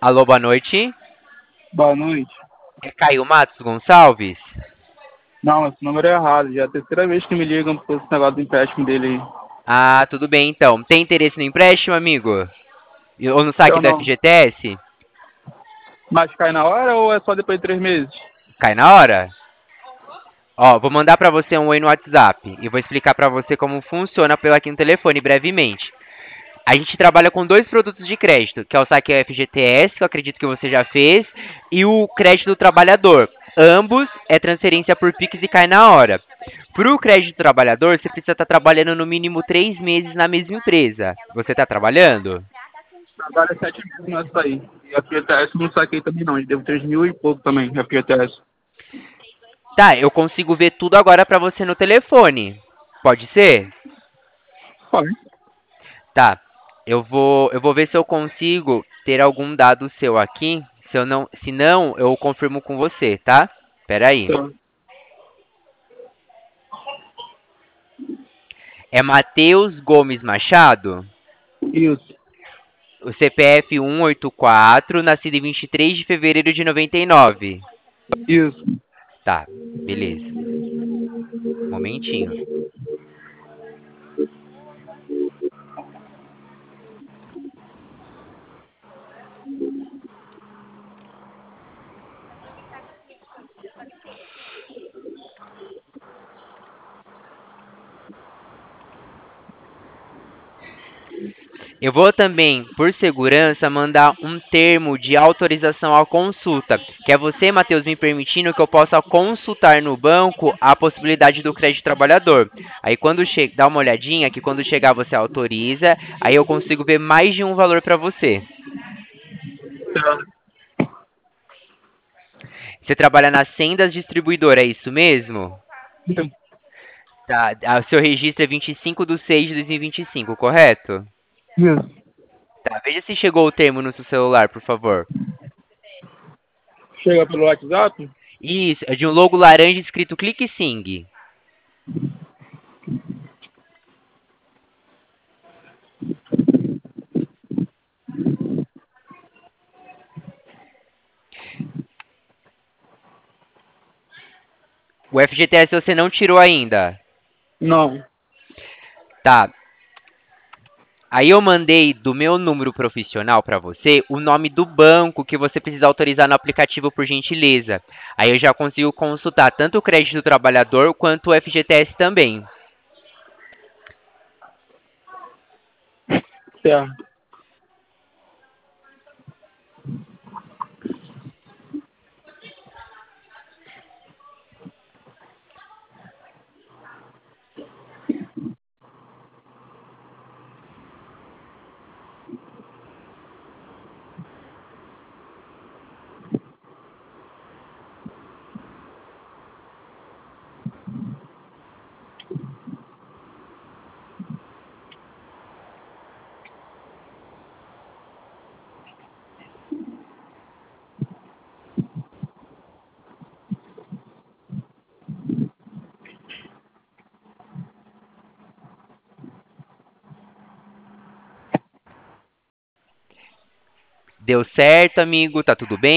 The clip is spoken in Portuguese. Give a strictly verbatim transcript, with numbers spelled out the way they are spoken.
Alô, boa noite. Boa noite. É Caio Matos Gonçalves? Não, esse número é errado. Já é a terceira vez que me ligam por esse negócio do empréstimo dele aí. Ah, tudo bem então. Tem interesse no empréstimo, amigo? E- Ou no saque Eu do não. F G T S? Mas cai na hora ou é só depois de três meses? Cai na hora? Ó, vou mandar pra você um oi no WhatsApp e vou explicar pra você como funciona pelo aqui no telefone brevemente. A gente trabalha com dois produtos de crédito, que é o saque F G T S, que eu acredito que você já fez, e o crédito do trabalhador. Ambos é transferência por Pix e cai na hora. Para o crédito do trabalhador, você precisa estar trabalhando no mínimo três meses na mesma empresa. Você está trabalhando? Agora é sete meses nessa aí. E a F G T S eu não saquei também não. Devo três mil e pouco também, a F G T S. Tá, eu consigo ver tudo agora para você no telefone. Pode ser? Pode. Tá. Eu vou, eu vou ver se eu consigo ter algum dado seu aqui. Se eu não, se não, eu confirmo com você, tá? Pera aí. Então, É Matheus Gomes Machado? isso. O C P F cento e oitenta e quatro, nascido em vinte e três de fevereiro de noventa e nove. Isso. Tá, beleza. Momentinho. Eu vou também, por segurança, mandar um termo de autorização à consulta, que é você, Matheus, me permitindo que eu possa consultar no banco a possibilidade do crédito trabalhador. Aí quando chega, dá uma olhadinha que quando chegar você autoriza, aí eu consigo ver mais de um valor para você. Então, Você trabalha na Sendas Distribuidora, é isso mesmo? Tá, o seu registro é vinte e cinco de seis de dois mil e vinte e cinco, correto? isso. Tá, veja se chegou o termo no seu celular, por favor. Chega pelo WhatsApp? Isso, é de um logo laranja escrito Clique Sing. O F G T S você não tirou ainda. Não. Tá. Aí eu mandei do meu número profissional para você o nome do banco que você precisa autorizar no aplicativo por gentileza. Aí eu já consigo consultar tanto o crédito do trabalhador quanto o F G T S também. Certo. Deu certo, amigo? Tá tudo bem?